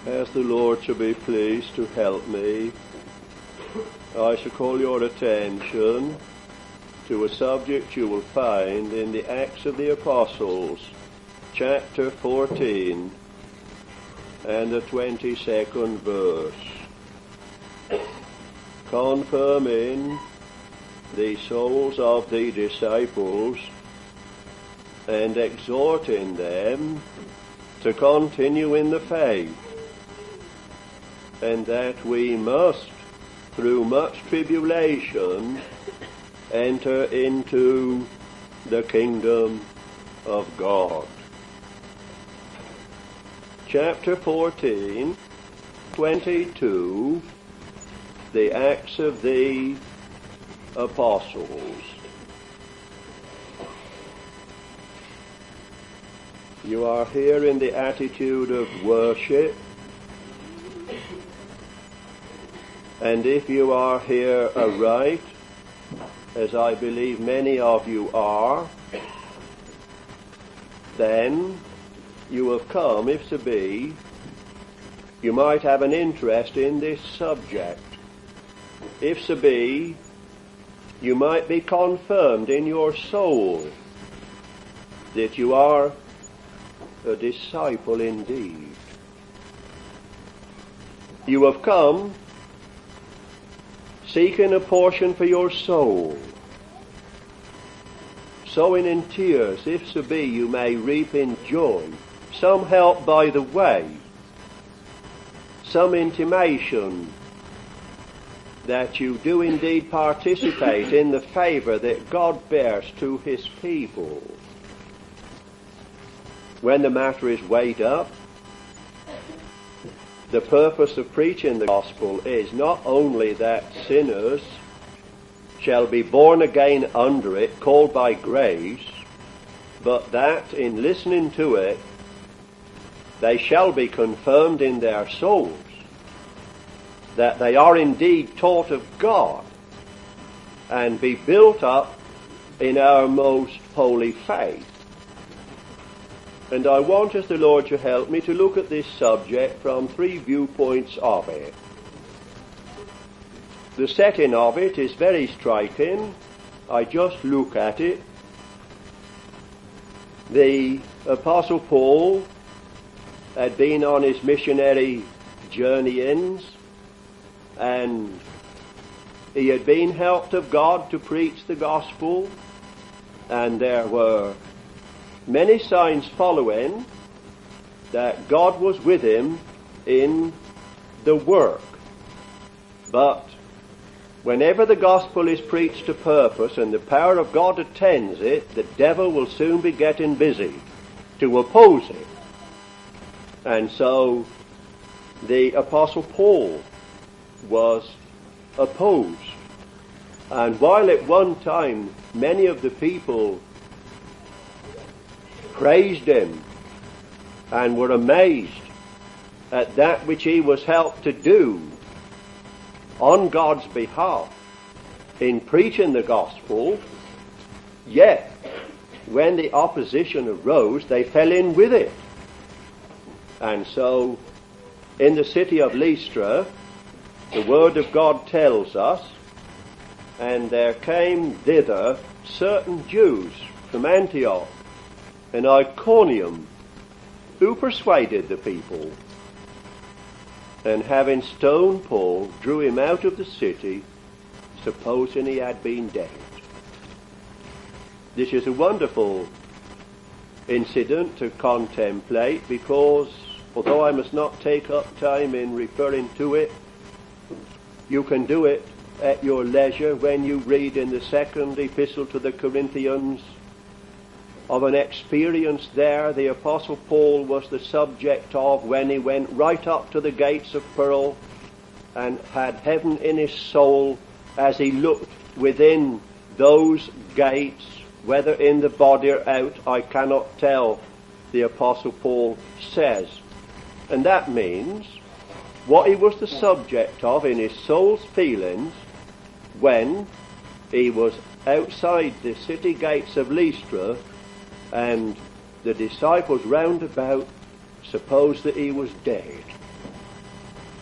As the Lord shall be pleased to help me, I shall call your attention to a subject you will find in the Acts of the Apostles, chapter 14 and the 22nd verse. Confirming the souls of the disciples and exhorting them to continue in the faith, and that we must, through much tribulation, enter into the kingdom of God. Chapter 14, 22, the Acts of the Apostles. You are here in the attitude of worship. And if you are here aright, as I believe many of you are, then you have come, if so be, you might have an interest in this subject. If so be, you might be confirmed in your soul that you are a disciple indeed. You have come seeking a portion for your soul, sowing in tears, if so be you may reap in joy, some help by the way, some intimation that you do indeed participate in the favour that God bears to his people. When the matter is weighed up, the purpose of preaching the gospel is not only that sinners shall be born again under it, called by grace, but that in listening to it, they shall be confirmed in their souls, that they are indeed taught of God, and be built up in our most holy faith. And I want, as the Lord shall help me, to look at this subject from three viewpoints of it. The setting of it is very striking. I just look at it. The Apostle Paul had been on his missionary journeyings, and he had been helped of God to preach the gospel, and there were many signs following that God was with him in the work. But whenever the gospel is preached to purpose and the power of God attends it, the devil will soon be getting busy to oppose it. And so the Apostle Paul was opposed. And while at one time many of the people praised him and were amazed at that which he was helped to do on God's behalf in preaching the gospel, yet when the opposition arose, they fell in with it. And so in the city of Lystra, the word of God tells us, and there came thither certain Jews from Antioch and Iconium, who persuaded the people, and having stoned Paul, drew him out of the city, supposing he had been dead. This is a wonderful incident to contemplate, because although I must not take up time in referring to it, you can do it at your leisure when you read in the second epistle to the Corinthians of an experience there the Apostle Paul was the subject of when he went right up to the gates of pearl and had heaven in his soul as he looked within those gates, whether in the body or out, I cannot tell, the Apostle Paul says. And that means what he was the subject of in his soul's feelings when he was outside the city gates of Lystra, and the disciples round about supposed that he was dead.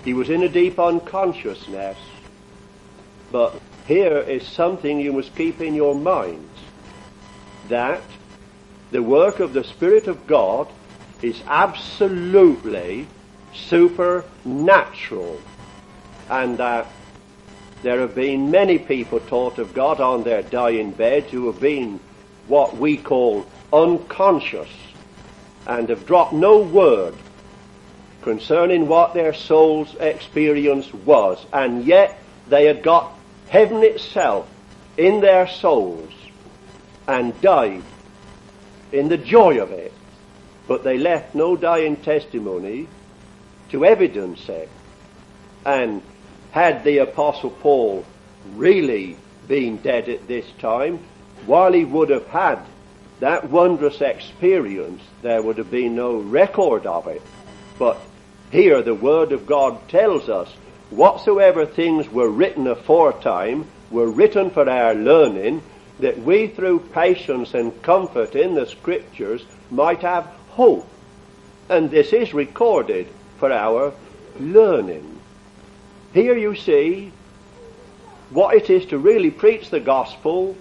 He was in a deep unconsciousness. But here is something you must keep in your minds, that the work of the Spirit of God is absolutely supernatural, and that there have been many people taught of God on their dying beds who have been what we call unconscious and have dropped no word concerning what their soul's experience was, and yet they had got heaven itself in their souls and died in the joy of it, but they left no dying testimony to evidence it. And had the Apostle Paul really been dead at this time, while he would have had that wondrous experience, there would have been no record of it. But here the Word of God tells us, whatsoever things were written aforetime were written for our learning, that we through patience and comfort in the Scriptures might have hope. And this is recorded for our learning. Here you see what it is to really preach the gospel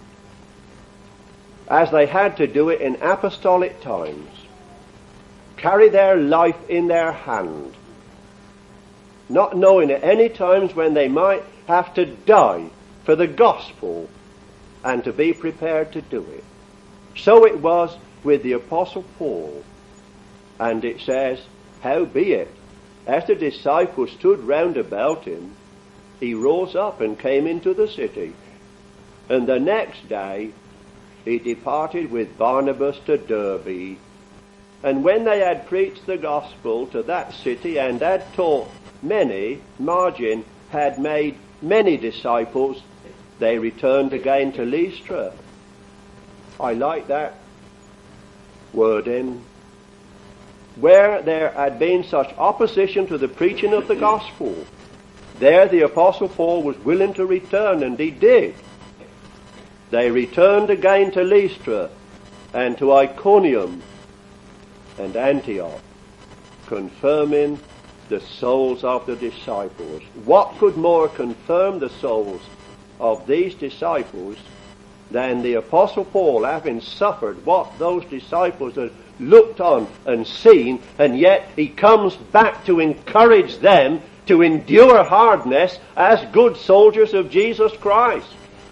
as they had to do it in apostolic times. Carry their life in their hand, not knowing at any times when they might have to die for the gospel, and to be prepared to do it. So it was with the Apostle Paul. And it says, howbeit, as the disciples stood round about him, he rose up and came into the city. And the next day he departed with Barnabas to Derbe. And when they had preached the gospel to that city and had taught many, margin, had made many disciples, they returned again to Lystra. I like that wording. Where there had been such opposition to the preaching of the gospel, there the Apostle Paul was willing to return, and he did. They returned again to Lystra and to Iconium and Antioch, confirming the souls of the disciples. What could more confirm the souls of these disciples than the Apostle Paul, having suffered what those disciples had looked on and seen, and yet he comes back to encourage them to endure hardness as good soldiers of Jesus Christ,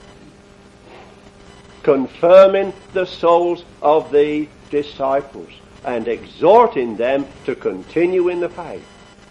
confirming the souls of the disciples and exhorting them to continue in the faith,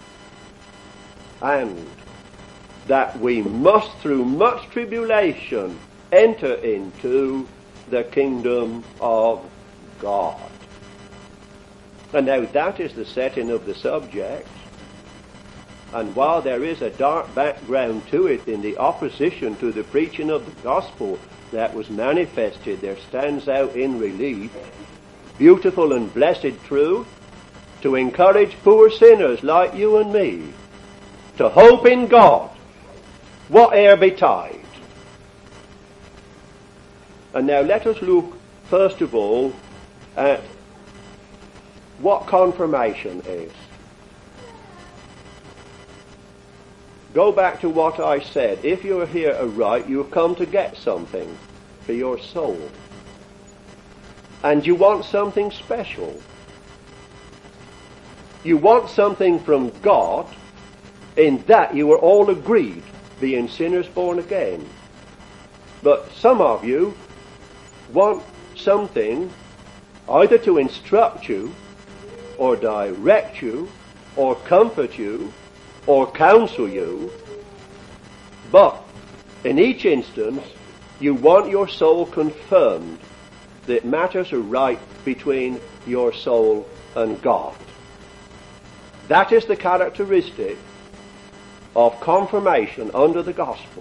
and that we must through much tribulation enter into the kingdom of God. And now that is the setting of the subject. And while there is a dark background to it in the opposition to the preaching of the gospel that was manifested, there stands out in relief beautiful and blessed truth to encourage poor sinners like you and me to hope in God, whate'er betide. And now let us look first of all at what confirmation is. Go back to what I said. If you're here aright, you've come to get something for your soul. And you want something special. You want something from God, in that you are all agreed, being sinners born again. But some of you want something either to instruct you, or direct you, or comfort you, or counsel you. But in each instance, you want your soul confirmed that matters are right between your soul and God. That is the characteristic of confirmation under the gospel.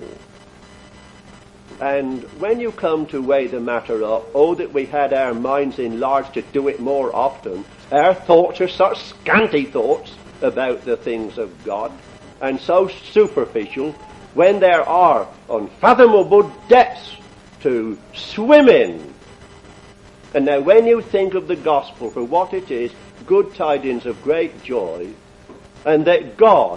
And when you come to weigh the matter up, oh, that we had our minds enlarged to do it more often. Our thoughts are such scanty thoughts about the things of God, and so superficial, when there are unfathomable depths to swim in. And now when you think of the gospel for what it is, good tidings of great joy, and that God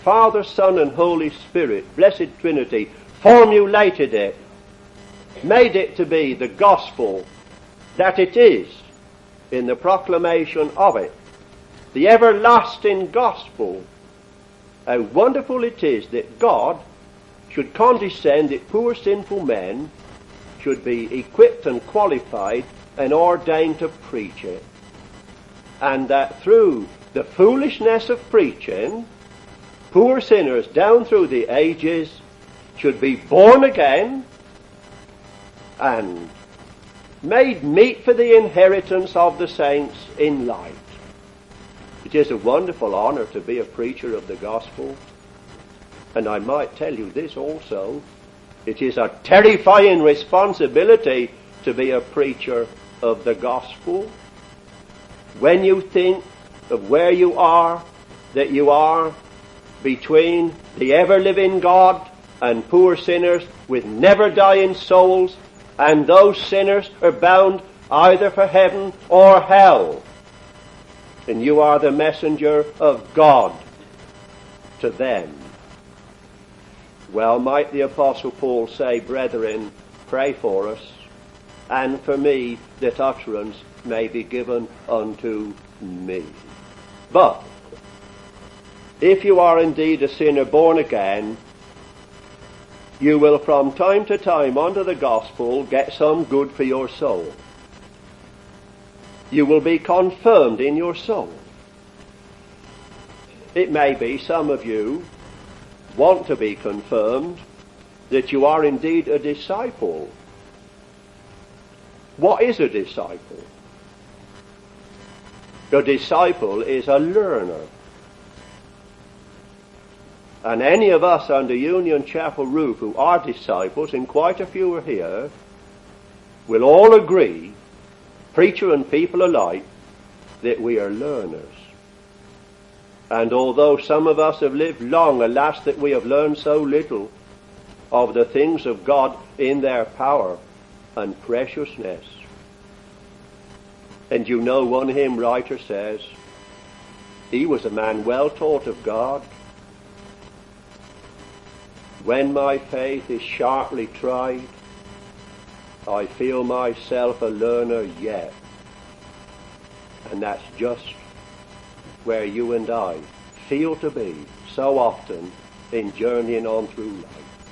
Father, Son, and Holy Spirit, Blessed Trinity, formulated it, made it to be the gospel that it is in the proclamation of it, the everlasting gospel, how wonderful it is that God should condescend, that poor sinful men should be equipped and qualified and ordained to preach it. And that through the foolishness of preaching, poor sinners down through the ages should be born again and made meet for the inheritance of the saints in light. It is a wonderful honor to be a preacher of the gospel. And I might tell you this also, it is a terrifying responsibility to be a preacher of the gospel. When you think of where you are, that you are between the ever-living God and poor sinners with never-dying souls, and those sinners are bound either for heaven or hell, and you are the messenger of God to them. Well, might the Apostle Paul say, brethren, pray for us, and for me, that utterance may be given unto me. But if you are indeed a sinner born again, you will from time to time under the gospel get some good for your soul. You will be confirmed in your soul. It may be some of you want to be confirmed that you are indeed a disciple. What is a disciple? A disciple is a learner. And any of us under Union Chapel roof who are disciples, and quite a few are here, will all agree, preacher and people alike, that we are learners. And although some of us have lived long, alas, that we have learned so little of the things of God in their power and preciousness. And you know, one hymn writer says, he was a man well taught of God. When my faith is sharply tried, I feel myself a learner yet. And that's just where you and I feel to be so often in journeying on through life.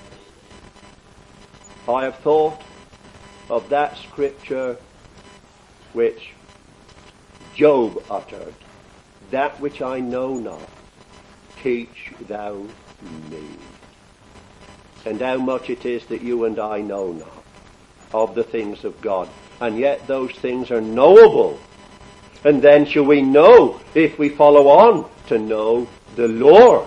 I have thought of that scripture which Job uttered, that which I know not, teach thou me. And how much it is that you and I know not of the things of God. And yet those things are knowable. And then shall we know, if we follow on, to know the Lord.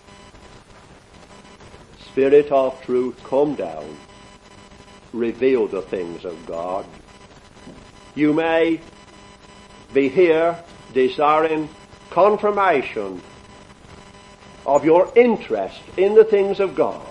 Spirit of truth, come down. Reveal the things of God. You may be here desiring confirmation of your interest in the things of God.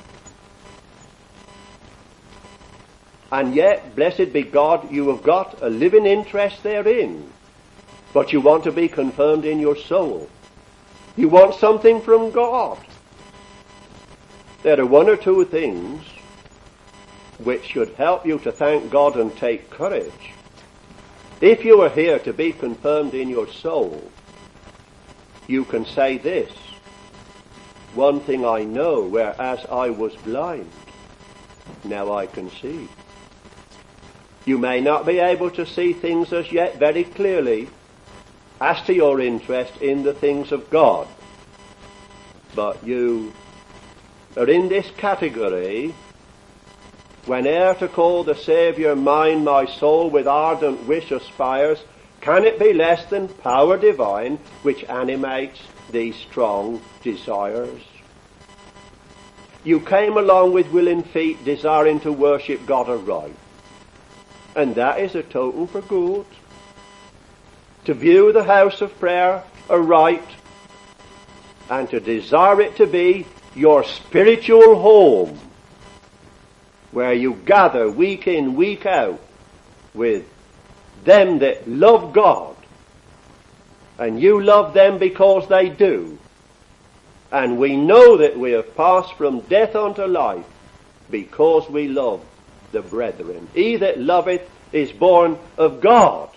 And yet, blessed be God, you have got a living interest therein. But you want to be confirmed in your soul. You want something from God. There are one or two things which should help you to thank God and take courage. If you are here to be confirmed in your soul, you can say this: one thing I know, whereas I was blind, now I can see. You may not be able to see things as yet very clearly as to your interest in the things of God, but you are in this category: whene'er to call the Saviour mine, my soul with ardent wish aspires, can it be less than power divine which animates these strong desires? You came along with willing feet, desiring to worship God aright. And that is a token for good. To view the house of prayer aright, and to desire it to be your spiritual home, where you gather week in, week out with them that love God, and you love them because they do, And we know that we have passed from death unto life, because we love the brethren. He that loveth is born of God.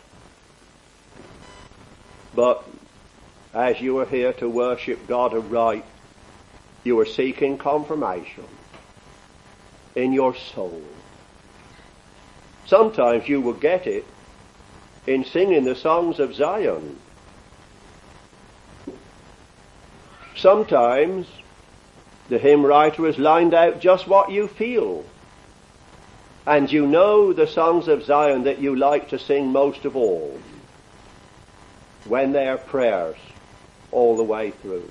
But as you are here to worship God aright, you are seeking confirmation in your soul. Sometimes you will get it in singing the songs of Zion. Sometimes the hymn writer has lined out just what you feel. And you know the songs of Zion that you like to sing most of all, when they are prayers all the way through.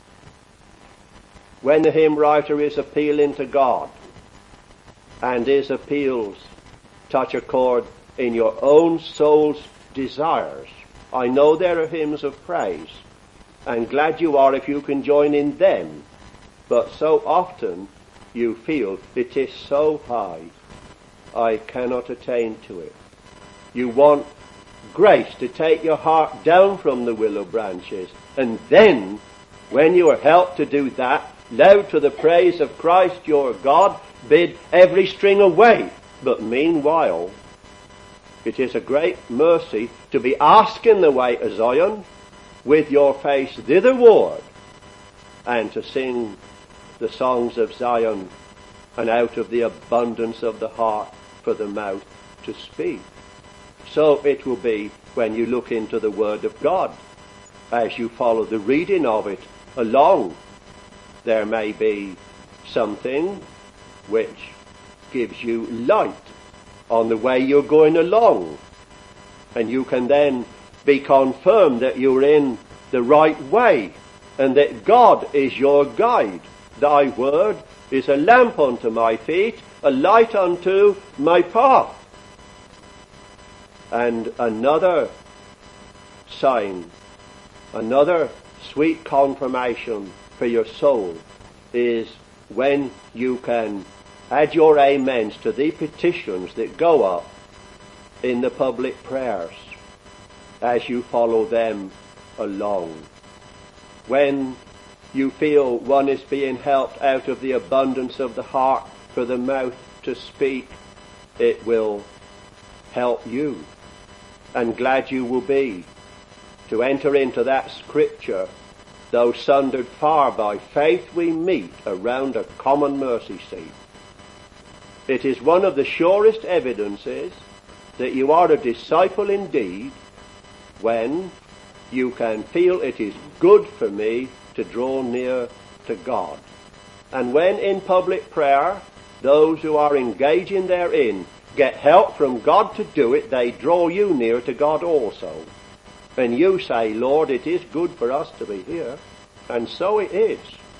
When the hymn writer is appealing to God, and his appeals touch a chord in your own soul's desires. I know there are hymns of praise, and glad you are if you can join in them, but so often you feel it is so high, I cannot attain to it. You want grace to take your heart down from the willow branches, and then, when you are helped to do that, loud to the praise of Christ your God, bid every string away. But meanwhile, it is a great mercy to be asking the way to Zion with your face thitherward, and to sing the songs of Zion, and out of the abundance of the heart for the mouth to speak. So it will be when you look into the Word of God, as you follow the reading of it along. There may be something which gives you light on the way you're going along, and you can then be confirmed that you're in the right way, and that God is your guide. Thy word is a lamp unto my feet, a light unto my path. And another sign, another sweet confirmation for your soul is when you can add your amens to the petitions that go up in the public prayers as you follow them along. When you feel one is being helped out of the abundance of the heart for the mouth to speak, it will help you. And glad you will be to enter into that scripture, though sundered far by faith we meet around a common mercy seat. It is one of the surest evidences that you are a disciple indeed when you can feel it is good for me to draw near to God. And when in public prayer, those who are engaging therein get help from God to do it, they draw you near to God also. And you say, Lord, it is good for us to be here. And so it is.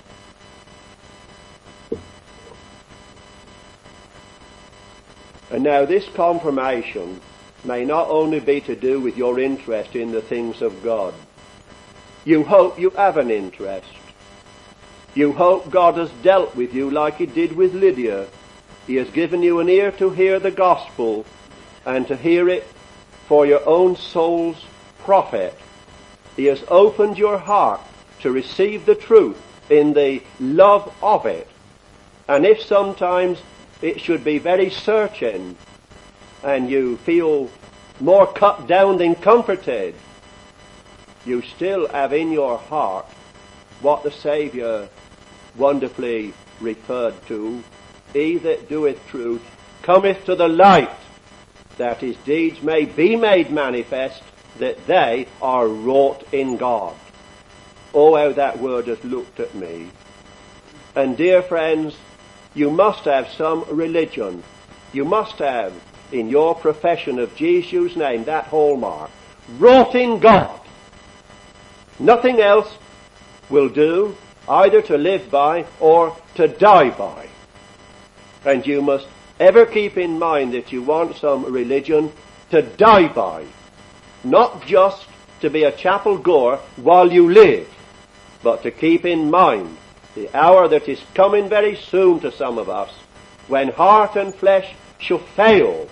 And now this confirmation may not only be to do with your interest in the things of God. You hope you have an interest. You hope God has dealt with you like he did with Lydia. He has given you an ear to hear the gospel and to hear it for your own soul's profit. He has opened your heart to receive the truth in the love of it. And if sometimes it should be very searching and you feel more cut down than comforted, you still have in your heart what the Saviour wonderfully referred to. He that doeth truth cometh to the light, that his deeds may be made manifest, that they are wrought in God. Oh, how that word has looked at me. And dear friends, you must have some religion. You must have in your profession of Jesus' name that hallmark, wrought in God. Nothing else will do, either to live by or to die by. And you must ever keep in mind that you want some religion to die by, not just to be a chapel goer while you live, but to keep in mind the hour that is coming very soon to some of us, when heart and flesh shall fail.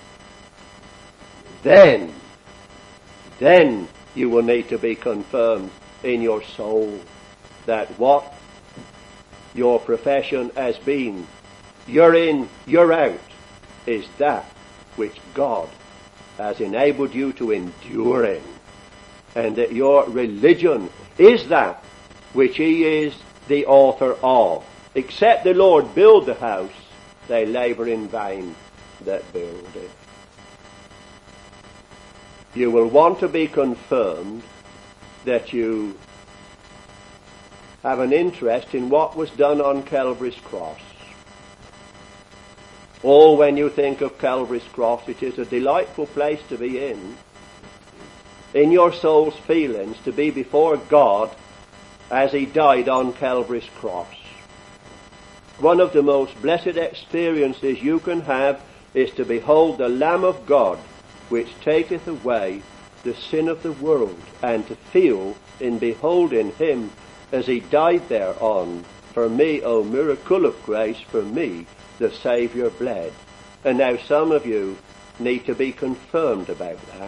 Then you will need to be confirmed in your soul that what your profession has been, year in, year out, is that which God has enabled you to endure in, and that your religion is that which he is the author of. Except the Lord build the house, they labor in vain that build it. You will want to be confirmed that you have an interest in what was done on Calvary's cross. Oh, when you think of Calvary's cross, it is a delightful place to be in your soul's feelings, to be before God as he died on Calvary's cross. One of the most blessed experiences you can have is to behold the Lamb of God, which taketh away the sin of the world, and to feel in beholding him as he died thereon. For me, O miracle of grace, for me the Saviour bled. And now some of you need to be confirmed about that.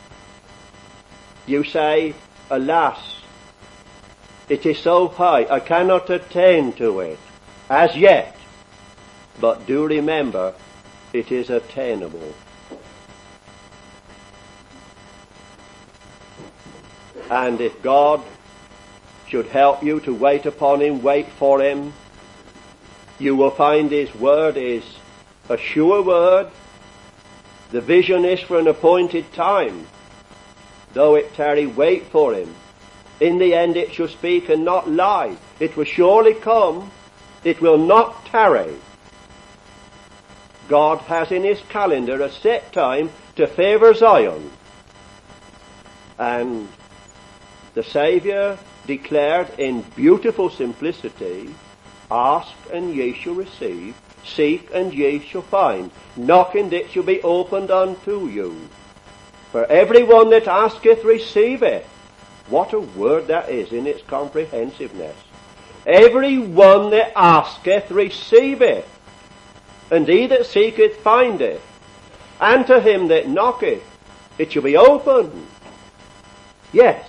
You say, alas, it is so high, I cannot attain to it as yet. But do remember, it is attainable. And if God should help you to wait upon him, wait for him, you will find his word is a sure word. The vision is for an appointed time. Though it tarry, wait for him. In the end it shall speak and not lie. It will surely come. It will not tarry. God has in his calendar a set time to favour Zion. And the Saviour declared in beautiful simplicity, ask and ye shall receive, seek and ye shall find, knock and it shall be opened unto you. For everyone that asketh receiveth. What a word that is in its comprehensiveness. Everyone that asketh receiveth, and he that seeketh findeth, and to him that knocketh it shall be opened. Yes.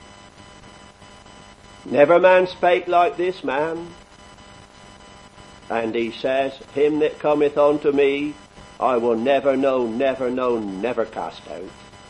Never man spake like this man. And he says, him that cometh unto me, I will never know, never cast out.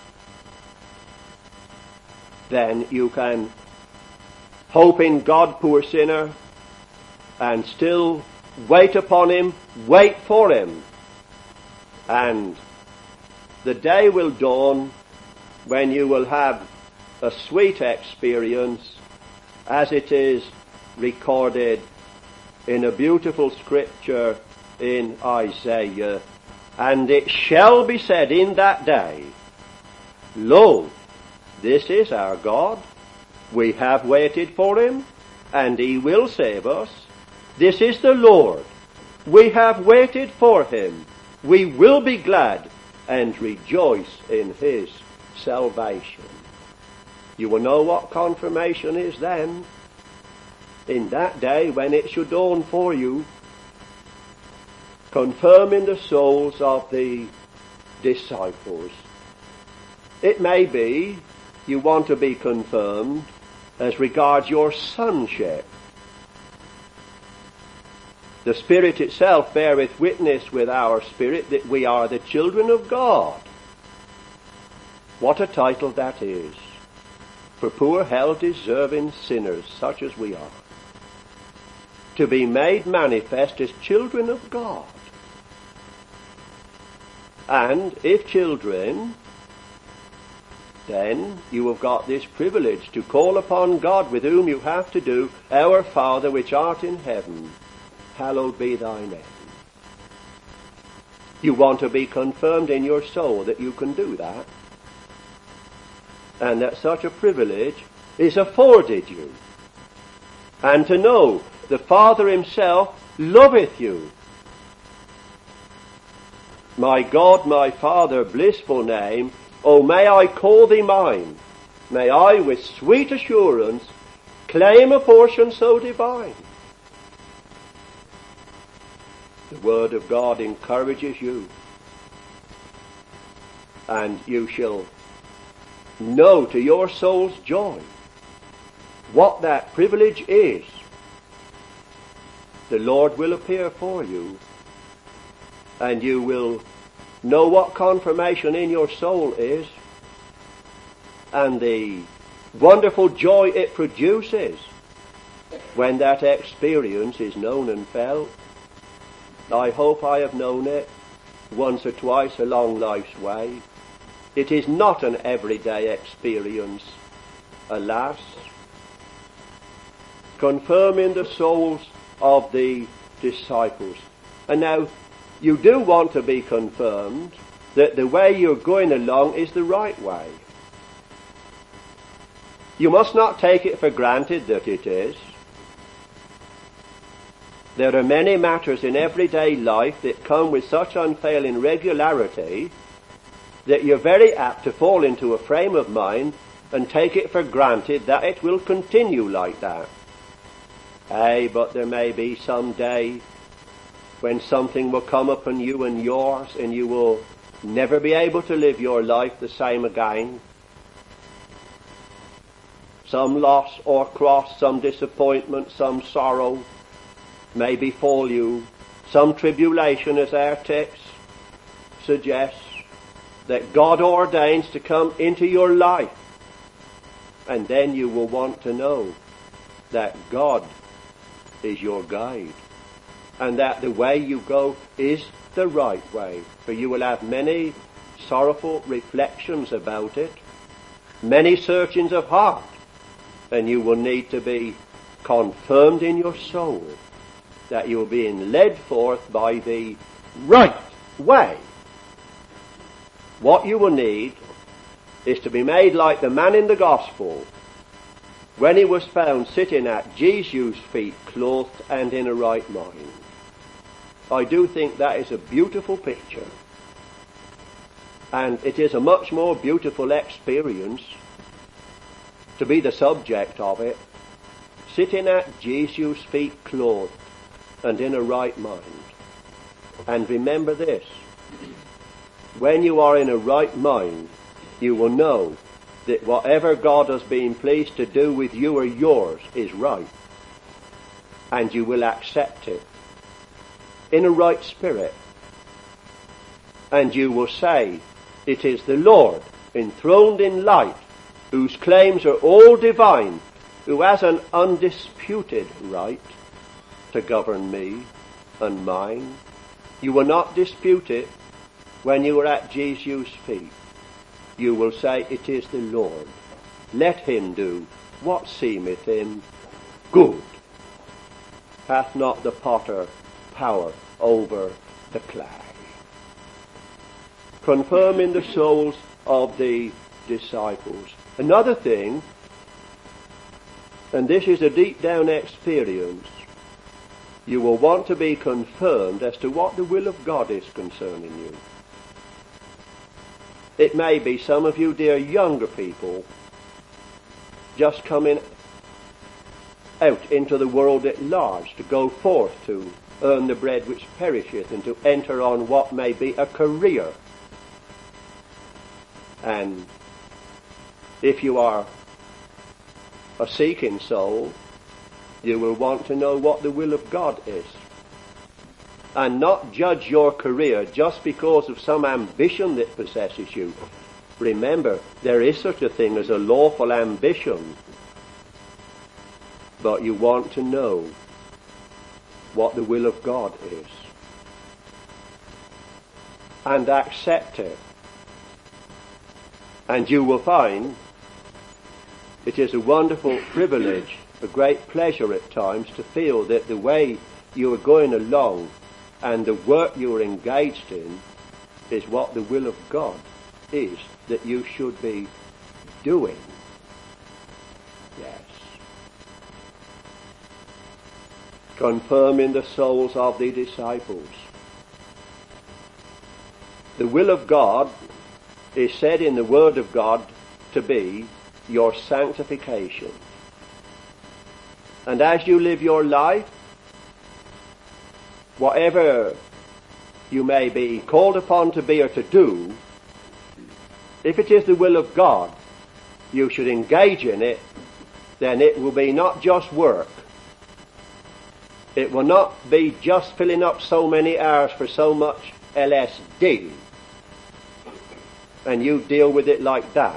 Then you can hope in God, poor sinner, and still wait upon him, wait for him. And the day will dawn when you will have a sweet experience, as it is recorded in a beautiful scripture in Isaiah. And it shall be said in that day, lo, this is our God. We have waited for him, and he will save us. This is the Lord. We have waited for him. We will be glad and rejoice in his salvation. You will know what confirmation is then. In that day when it shall dawn for you, confirming the souls of the disciples. It may be you want to be confirmed as regards your sonship. The Spirit itself beareth witness with our spirit that we are the children of God. What a title that is for poor hell-deserving sinners such as we are, to be made manifest as children of God. And if children, then you have got this privilege to call upon God, with whom you have to do, Our Father which art in heaven, hallowed be thy name. You want to be confirmed in your soul that you can do that, and that such a privilege is afforded you. And to know the Father himself loveth you. My God, my Father, blissful name, O may I call thee mine. May I with sweet assurance claim a portion so divine. The Word of God encourages you, and you shall know to your soul's joy what that privilege is. the Lord will appear for you, and you will know what confirmation in your soul is, and the wonderful joy it produces when that experience is known and felt. I hope I have known it once or twice along life's way. It is not an everyday experience, alas. Confirming the souls of the disciples. And now, you do want to be confirmed that the way you're going along is the right way. You must not take it for granted that it is. There are many matters in everyday life that come with such unfailing regularity that you're very apt to fall into a frame of mind and take it for granted that it will continue like that. But there may be some day when something will come upon you and yours, and you will never be able to live your life the same again. Some loss or cross, some disappointment, some sorrow may befall you. Some tribulation, as our text suggests, that God ordains to come into your life. And then you will want to know that God is your guide, and that the way you go is the right way. For you will have many sorrowful reflections about it, many searchings of heart, and you will need to be confirmed in your soul that you are being led forth by the right way. What you will need is to be made like the man in the gospel when he was found sitting at Jesus' feet, clothed and in a right mind. I do think that is a beautiful picture, and it is a much more beautiful experience to be the subject of it, sitting at Jesus' feet, clothed and in a right mind. And remember this: when you are in a right mind, you will know that whatever God has been pleased to do with you or yours is right, and you will accept it in a right spirit, and you will say, it is the Lord enthroned in light, whose claims are all divine, who has an undisputed right to govern me and mine. You will not dispute it when you are at Jesus' feet. You will say, it is the Lord. Let him do what seemeth him good. Hath not the potter power over the clay? Confirming the souls of the disciples. Another thing, and this is a deep down experience, you will want to be confirmed as to what the will of God is concerning you. It may be some of you, dear younger people, just coming out into the world at large, to go forth to earn the bread which perisheth, and to enter on what may be a career. And if you are a seeking soul, you will want to know what the will of God is, and not judge your career just because of some ambition that possesses you. Remember, there is such a thing as a lawful ambition, but you want to know what the will of God is, and accept it. And you will find it is a wonderful privilege, a great pleasure at times, to feel that the way you are going along and the work you are engaged in is what the will of God is that you should be doing. Yes. Confirming the souls of the disciples. The will of God is said in the Word of God to be your sanctification. And as you live your life, whatever you may be called upon to be or to do, if it is the will of God, you should engage in it. Then it will be not just work, It will not be just filling up so many hours for so much LSD, and you deal with it like that.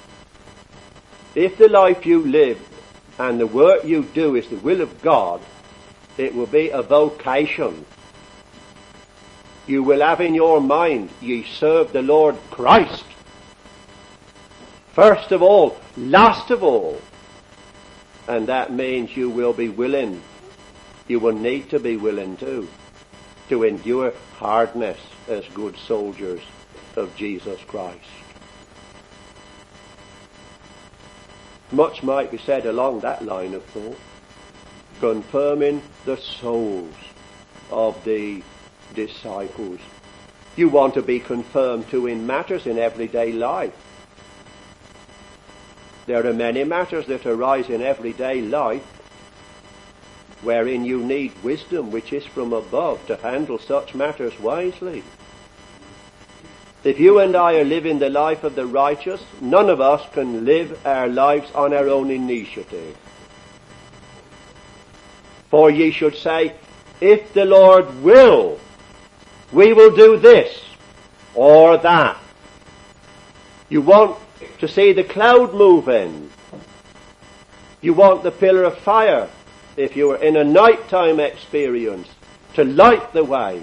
If the life you live and the work you do is the will of God, it will be a vocation. You will have in your mind, ye serve the Lord Christ. First of all, last of all. And that means you will be willing. You will need to be willing too, to endure hardness as good soldiers of Jesus Christ. Much might be said along that line of thought, confirming the souls of the disciples. You want to be confirmed too in matters in everyday life. There are many matters that arise in everyday life wherein you need wisdom which is from above to handle such matters wisely. If you and I are living the life of the righteous, none of us can live our lives on our own initiative. For ye should say, if the Lord will, we will do this or that. You want to see the cloud moving. You want the pillar of fire, if you are in a nighttime experience, to light the way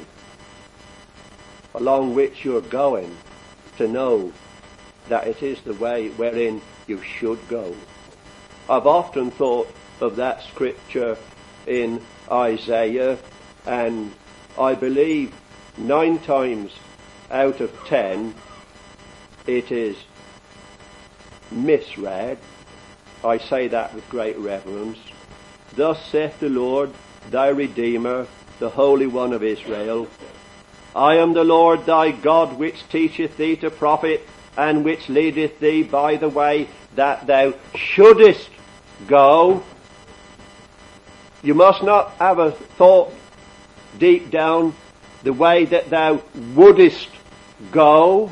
along which you're going, to know that it is the way wherein you should go. I've often thought of that scripture in Isaiah, and I believe 9 times out of 10 it is misread. I say that with great reverence. Thus saith the Lord, thy Redeemer, the Holy One of Israel, I am the Lord thy God, which teacheth thee to profit, and which leadeth thee by the way that thou shouldest go. You must not have a thought deep down, the way that thou wouldest go.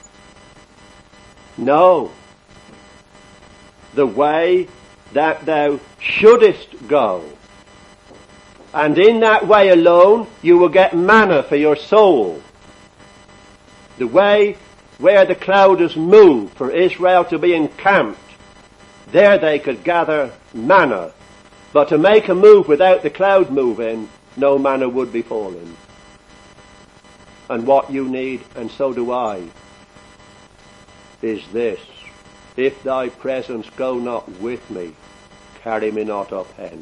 No. The way that thou shouldest go. And in that way alone, you will get manna for your soul. The way where the cloud has moved for Israel to be encamped, there they could gather manna. But to make a move without the cloud moving, no manna would be falling. And what you need, and so do I, is this: if thy presence go not with me, carry me not up hence.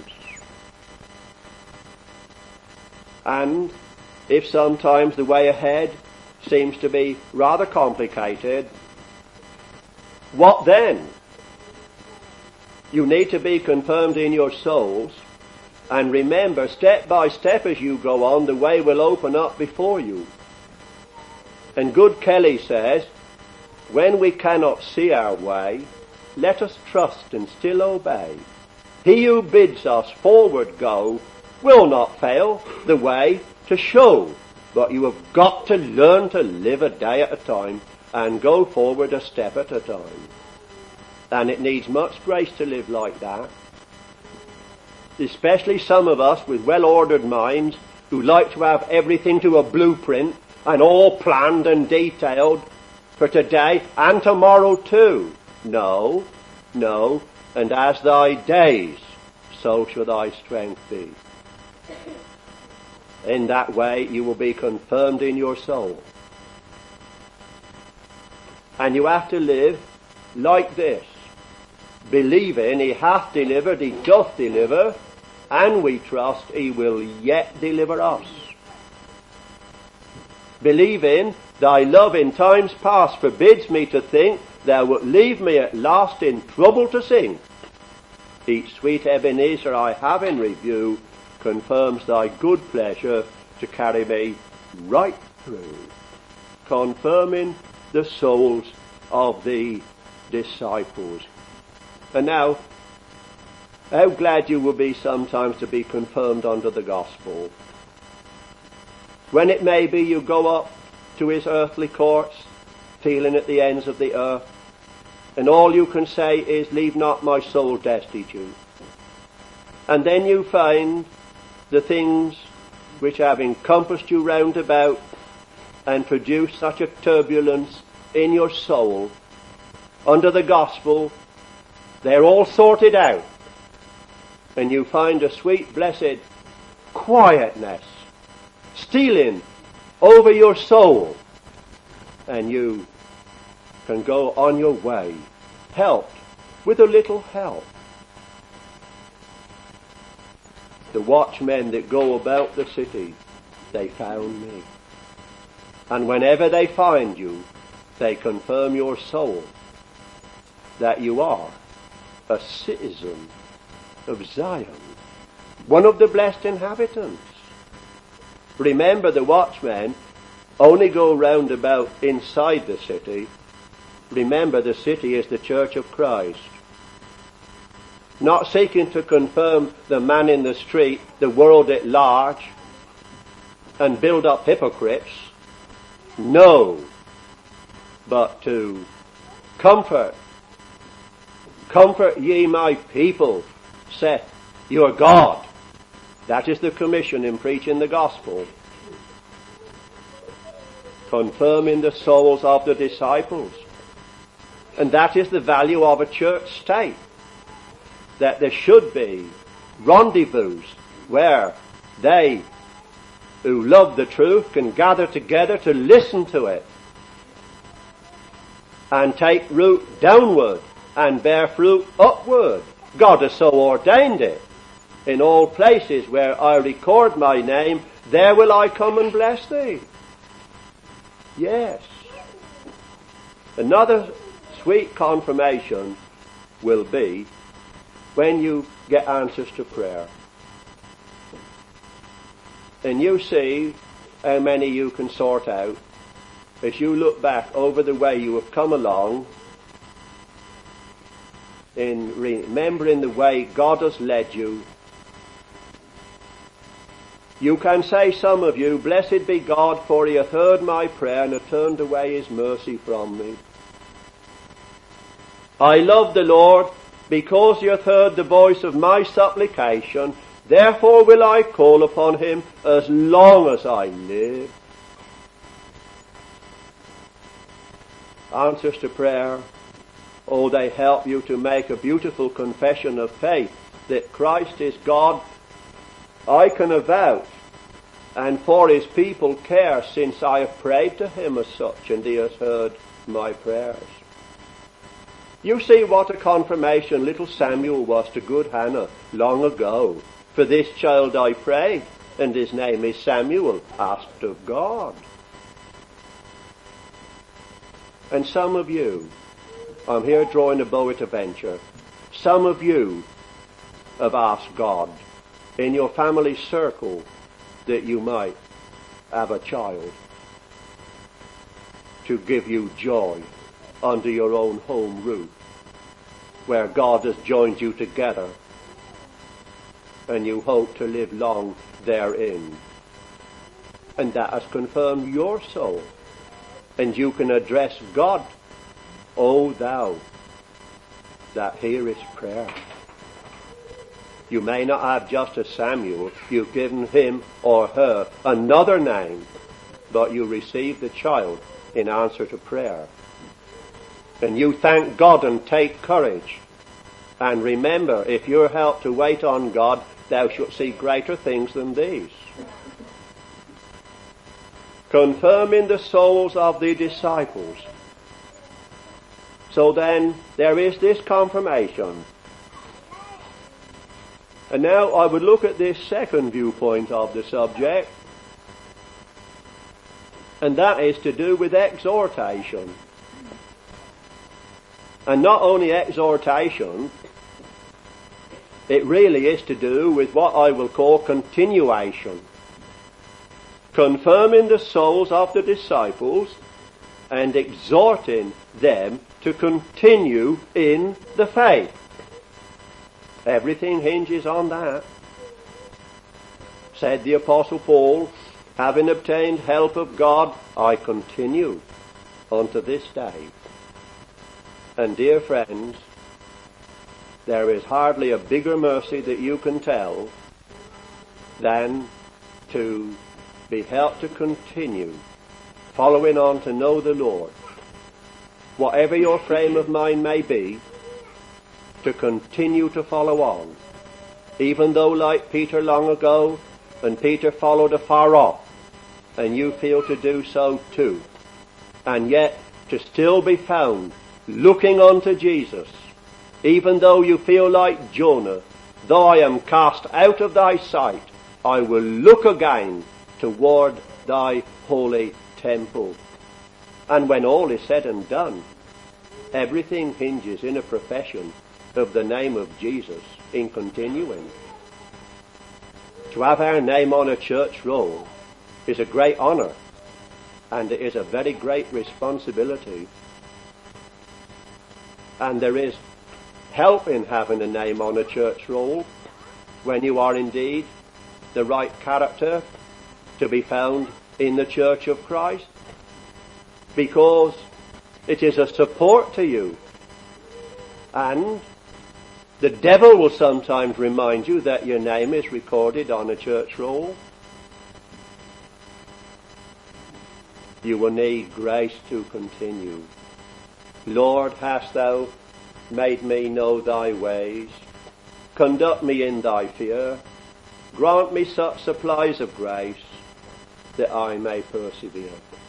And if sometimes the way ahead seems to be rather complicated, what then? You need to be confirmed in your souls, and remember, step by step as you go on, the way will open up before you. And good Kelly says, when we cannot see our way, let us trust and still obey. He who bids us forward go will not fail the way to show. But you have got to learn to live a day at a time and go forward a step at a time. And it needs much grace to live like that. Especially some of us with well-ordered minds who like to have everything to a blueprint and all planned and detailed for today and tomorrow too. No, no. And as thy days, so shall thy strength be. In that way you will be confirmed in your soul. And you have to live like this, believing he hath delivered, he doth deliver, and we trust he will yet deliver us. Believing thy love in times past forbids me to think thou wilt leave me at last in trouble to sink. Each sweet Ebenezer I have in review confirms thy good pleasure to carry me right through, confirming the souls of the disciples. And now, how glad you will be sometimes to be confirmed under the gospel. When it may be you go up to his earthly courts, feeling at the ends of the earth, and all you can say is, leave not my soul destitute. And then you find the things which have encompassed you round about and produced such a turbulence in your soul, under the gospel, they're all sorted out. And you find a sweet, blessed quietness stealing over your soul. And you can go on your way, helped with a little help. The watchmen that go about the city, they found me. And whenever they find you, they confirm your soul that you are a citizen of Zion, one of the blessed inhabitants. Remember, the watchmen only go round about inside the city. Remember, the city is the church of Christ. Not seeking to confirm the man in the street, the world at large, and build up hypocrites. No, but to comfort ye my people, saith your God. That is the commission in preaching the gospel. Confirming the souls of the disciples. And that is the value of a church state. That there should be rendezvous where they who love the truth can gather together to listen to it and take root downward and bear fruit upward. God has so ordained it. In all places where I record my name, there will I come and bless thee. Yes. Another sweet confirmation will be when you get answers to prayer. And you see how many you can sort out as you look back over the way you have come along in remembering the way God has led you. You can say, some of you, blessed be God, for he hath heard my prayer and hath turned away his mercy from me. I love the Lord because he hath heard the voice of my supplication. Therefore will I call upon him as long as I live. Answers to prayer. Oh, they help you to make a beautiful confession of faith that Christ is God. I can avouch and for his people care, since I have prayed to him as such, and he has heard my prayers. You see what a confirmation little Samuel was to good Hannah long ago. For this child I prayed, and his name is Samuel, asked of God. And some of you, I'm here drawing a bow at a venture, some of you have asked God in your family circle that you might have a child to give you joy under your own home roof, where God has joined you together and you hope to live long therein. And that has confirmed your soul. And you can address God, O thou that hearest prayer. You may not have just as Samuel, you've given him or her another name, but you receive the child in answer to prayer. And you thank God and take courage. And remember, if you're helped to wait on God, thou shalt see greater things than these. Confirming the souls of the disciples. So then, there is this confirmation. And now I would look at this second viewpoint of the subject, and that is to do with exhortation. And not only exhortation, it really is to do with what I will call continuation. Confirming the souls of the disciples and exhorting them to continue in the faith. Everything hinges on that. Said the Apostle Paul, having obtained help of God, I continue unto this day. And dear friends, there is hardly a bigger mercy that you can tell than to be helped to continue following on to know the Lord. Whatever your frame of mind may be, to continue to follow on. Even though, like Peter long ago, and Peter followed afar off, and you feel to do so too, and yet to still be found looking unto Jesus, even though you feel like Jonah, though I am cast out of thy sight, I will look again toward thy holy temple. And when all is said and done, everything hinges in a profession of the name of Jesus in continuing. To have our name on a church roll is a great honor, and it is a very great responsibility. And there is help in having a name on a church roll when you are indeed the right character to be found in the Church of Christ, because it is a support to you. And the devil will sometimes remind you that your name is recorded on a church roll. You will need grace to continue. Lord, hast thou made me know thy ways? Conduct me in thy fear. Grant me such supplies of grace that I may persevere.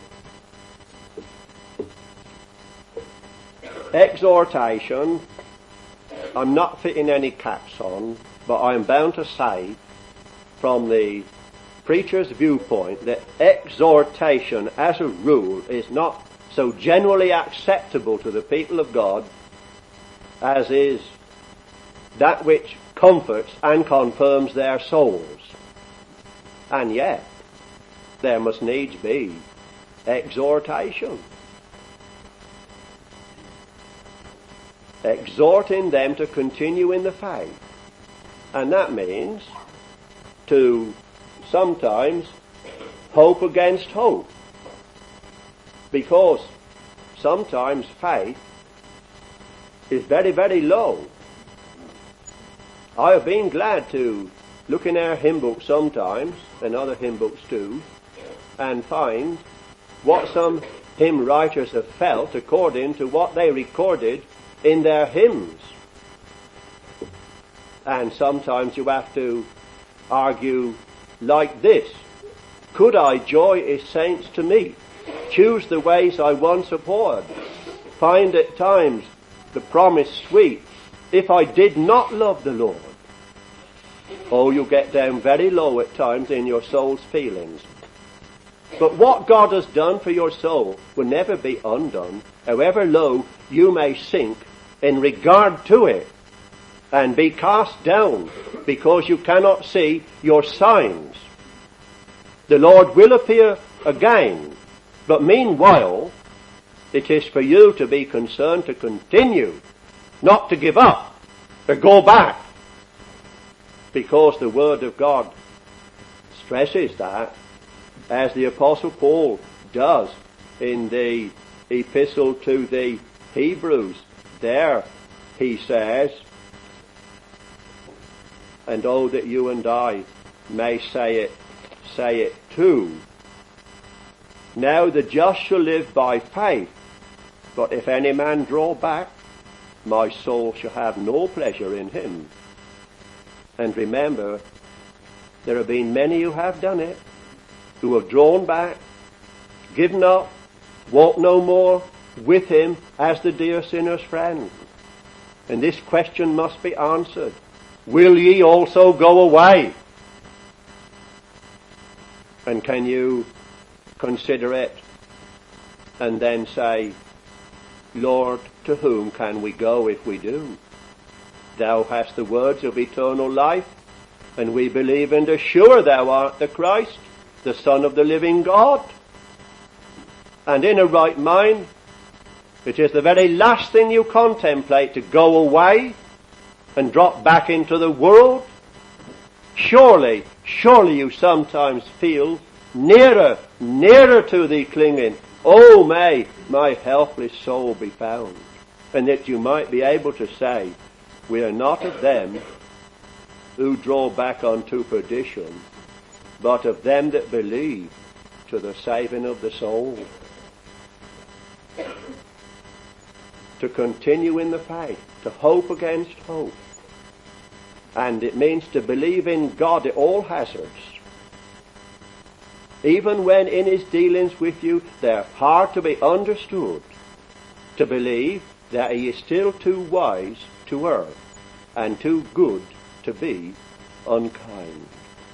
Exhortation. I'm not fitting any caps on, but I'm bound to say, from the preacher's viewpoint, that exhortation as a rule is not so generally acceptable to the people of God as is that which comforts and confirms their souls. And yet, there must needs be exhortation. Exhorting them to continue in the faith. And that means to sometimes hope against hope. Because sometimes faith is very, very low. I have been glad to look in our hymn book sometimes, and other hymn books too, and find what some hymn writers have felt according to what they recorded in their hymns. And sometimes you have to argue like this: could I joy his saints to meet, choose the ways I once abhorred, find at times the promise sweet, if I did not love the Lord? Oh, you get down very low at times in your soul's feelings. But what God has done for your soul will never be undone, however low you may sink in regard to it and be cast down because you cannot see your signs. The Lord will appear again, but meanwhile it is for you to be concerned to continue, not to give up, to go back, because the Word of God stresses that, as the Apostle Paul does in the epistle to the Hebrews. There he says, and oh that you and I may say it too. Now the just shall live by faith, but if any man draw back, my soul shall have no pleasure in him. And remember, there have been many who have done it, who have drawn back, given up, walked no more with him as the dear sinner's friend. And this question must be answered: will ye also go away? And can you consider it and then say, Lord, to whom can we go if we do? Thou hast the words of eternal life, and we believe and are sure thou art the Christ, the Son of the living God. And in a right mind, it is the very last thing you contemplate to go away and drop back into the world. Surely you sometimes feel nearer to thee clinging. Oh, may my helpless soul be found. And that you might be able to say, we are not of them who draw back unto perdition, but of them that believe to the saving of the soul. To continue in the faith, to hope against hope. And it means to believe in God at all hazards. Even when in his dealings with you they're hard to be understood, to believe that he is still too wise to err and too good to be unkind.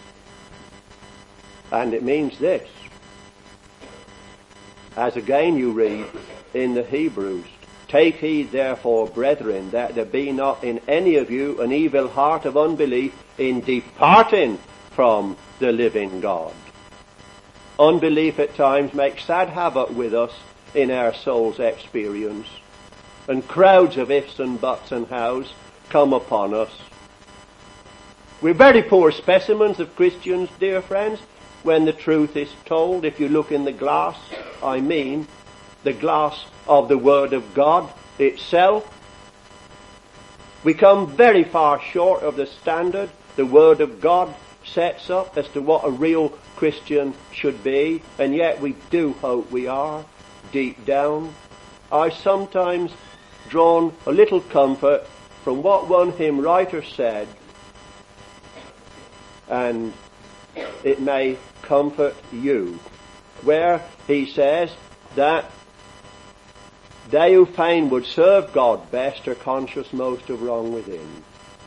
And it means this, as again you read in the Hebrews, take heed therefore, brethren, that there be not in any of you an evil heart of unbelief in departing from the living God. Unbelief at times makes sad havoc with us in our soul's experience, and crowds of ifs and buts and hows come upon us. We're very poor specimens of Christians, dear friends, when the truth is told. If you look in the glass, I mean the glass of the Word of God itself, we come very far short of the standard the Word of God sets up as to what a real Christian should be, and yet we do hope we are, deep down. I've sometimes drawn a little comfort from what one hymn writer said, and it may comfort you, where he says that they who fain would serve God best are conscious most of wrong within.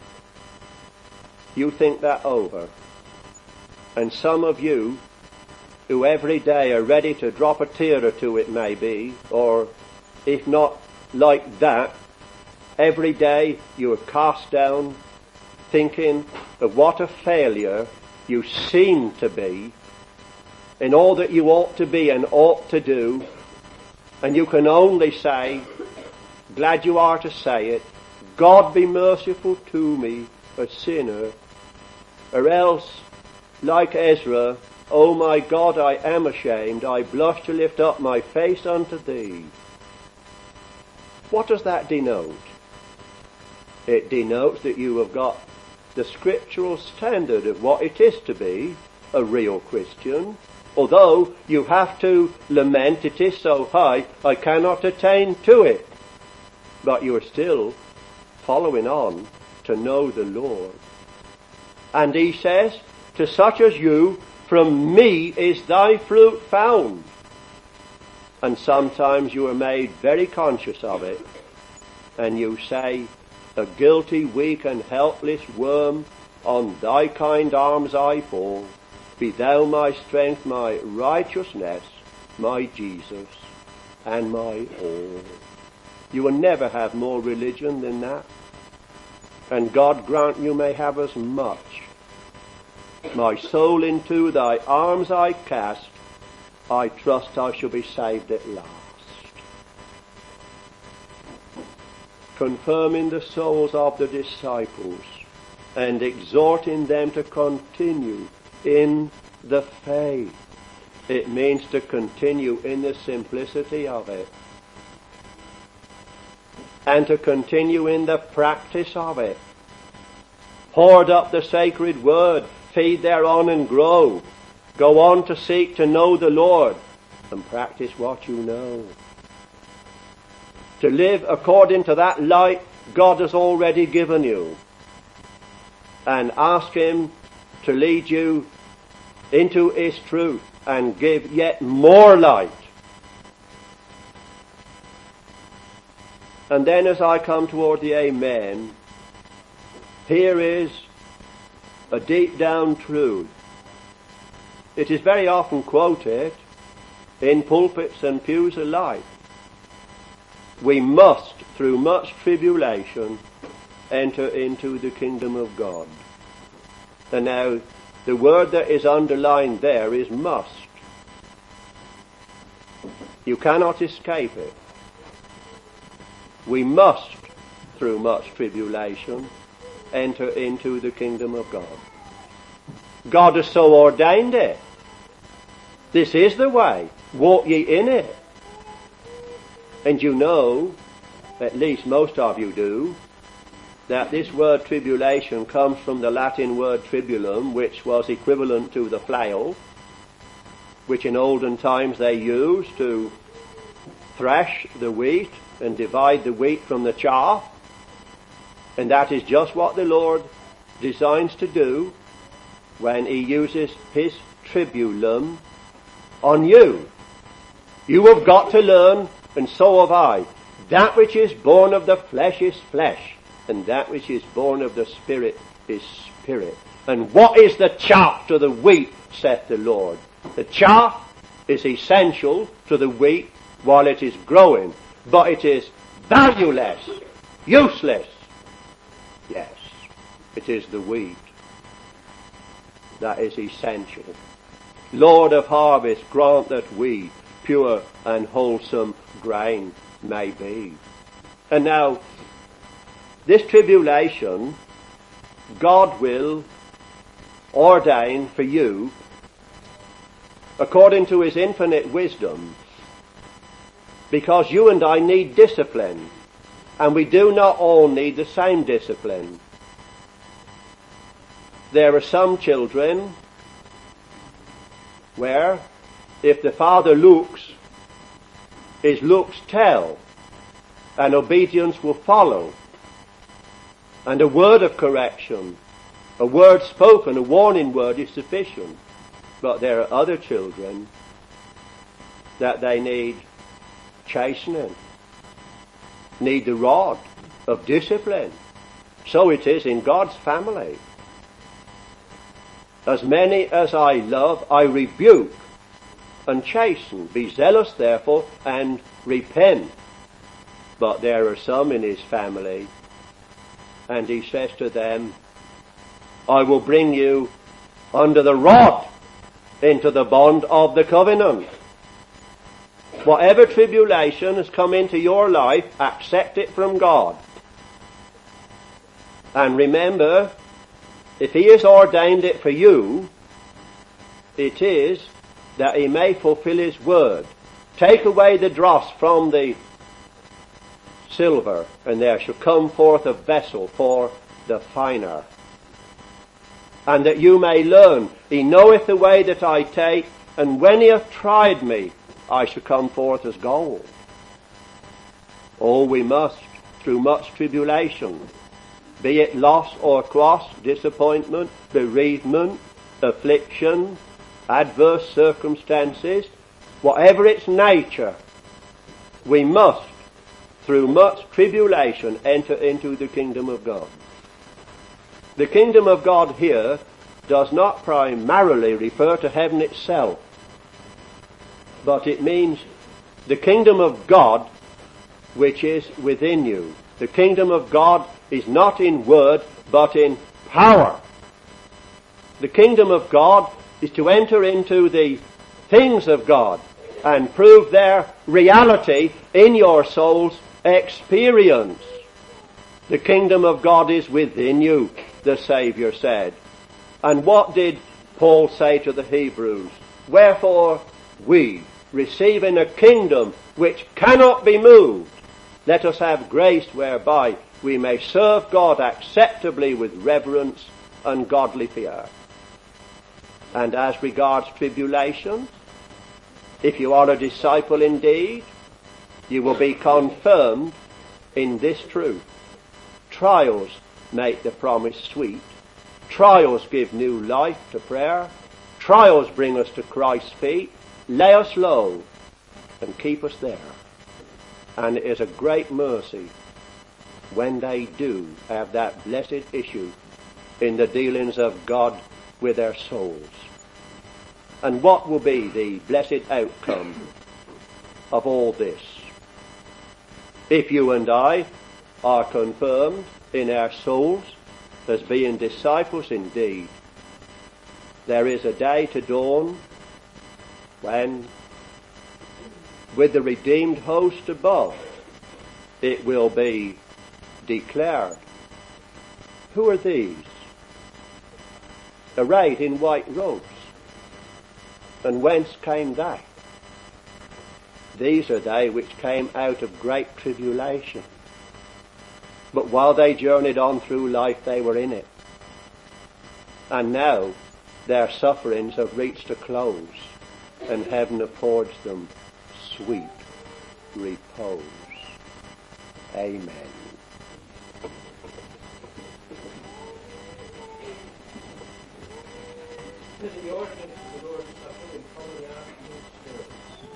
You think that over. And some of you who every day are ready to drop a tear or two, it may be, or if not like that, every day you are cast down thinking of what a failure you seem to be in all that you ought to be and ought to do, and you can only say, glad you are to say it, God be merciful to me, a sinner, or else, like Ezra, O my God, I am ashamed, I blush to lift up my face unto thee. What does that denote? It denotes that you have got the scriptural standard of what it is to be a real Christian, although you have to lament it is so high, I cannot attain to it. But you're still following on to know the Lord. And he says, to such as you, from me is thy fruit found. And sometimes you are made very conscious of it, and you say, a guilty, weak and helpless worm, on thy kind arms I fall. Be thou my strength, my righteousness, my Jesus, and my all. You will never have more religion than that. And God grant you may have as much. My soul into thy arms I cast, I trust I shall be saved at last. Confirming the souls of the disciples and exhorting them to continue in the faith. It means to continue in the simplicity of it, and to continue in the practice of it. Hoard up the sacred word, feed thereon and grow. Go on to seek to know the Lord and practice what you know. To live according to that light God has already given you, and ask him to lead you into his truth and give yet more light. And then as I come toward the amen, here is a deep down truth. It is very often quoted in pulpits and pews alike. We must, through much tribulation, enter into the kingdom of God. And now, the word that is underlined there is must. You cannot escape it. We must, through much tribulation, enter into the kingdom of God. God has so ordained it. This is the way. Walk ye in it. And you know, at least most of you do, that this word tribulation comes from the Latin word tribulum, which was equivalent to the flail, which in olden times they used to thresh the wheat and divide the wheat from the chaff. And that is just what the Lord designs to do when he uses his tribulum on you. You have got to learn, and so have I, that which is born of the flesh is flesh, and that which is born of the Spirit is spirit. And what is the chaff to the wheat, saith the Lord? The chaff is essential to the wheat while it is growing, but it is valueless, useless. Yes, it is the wheat that is essential. Lord of harvest, grant that we pure and wholesome grain may be. And now, this tribulation, God will ordain for you, according to his infinite wisdom, because you and I need discipline, and we do not all need the same discipline. There are some children where, if the father looks, his looks tell, and obedience will follow. And a word of correction, a word spoken, a warning word is sufficient. But there are other children that they need chastening, need the rod of discipline. So it is in God's family. As many as I love, I rebuke and chasten. Be zealous, therefore, and repent. But there are some in his family, and he says to them, I will bring you under the rod into the bond of the covenant. Whatever tribulation has come into your life, accept it from God. And remember, if he has ordained it for you, it is that he may fulfill his word. Take away the dross from the silver, and there shall come forth a vessel for the finer. And that you may learn, he knoweth the way that I take, and when he hath tried me, I shall come forth as gold. Oh, we must, through much tribulation, be it loss or cross, disappointment, bereavement, affliction, adverse circumstances, whatever its nature, we must, through much tribulation, enter into the kingdom of God. The kingdom of God here does not primarily refer to heaven itself, but it means the kingdom of God which is within you. The kingdom of God is not in word, but in power. The kingdom of God is to enter into the things of God and prove their reality in your soul's experience. The kingdom of God is within you, the Saviour said. And what did Paul say to the Hebrews? Wherefore we, receiving a kingdom which cannot be moved, let us have grace whereby we may serve God acceptably with reverence and godly fear. And as regards tribulation, if you are a disciple indeed, you will be confirmed in this truth. Trials make the promise sweet. Trials give new life to prayer. Trials bring us to Christ's feet, lay us low, and keep us there. And it is a great mercy when they do have that blessed issue in the dealings of God with their souls. And what will be the blessed outcome of all this? If you and I are confirmed in our souls as being disciples indeed, there is a day to dawn when, with the redeemed host above, it will be declared. Who are these? Arrayed in white robes. And whence came they? These are they which came out of great tribulation. But while they journeyed on through life, they were in it. And now their sufferings have reached a close, and heaven affords them sweet repose. Amen. This is the ordinance of the Lord's Supper in coming out in Spirit.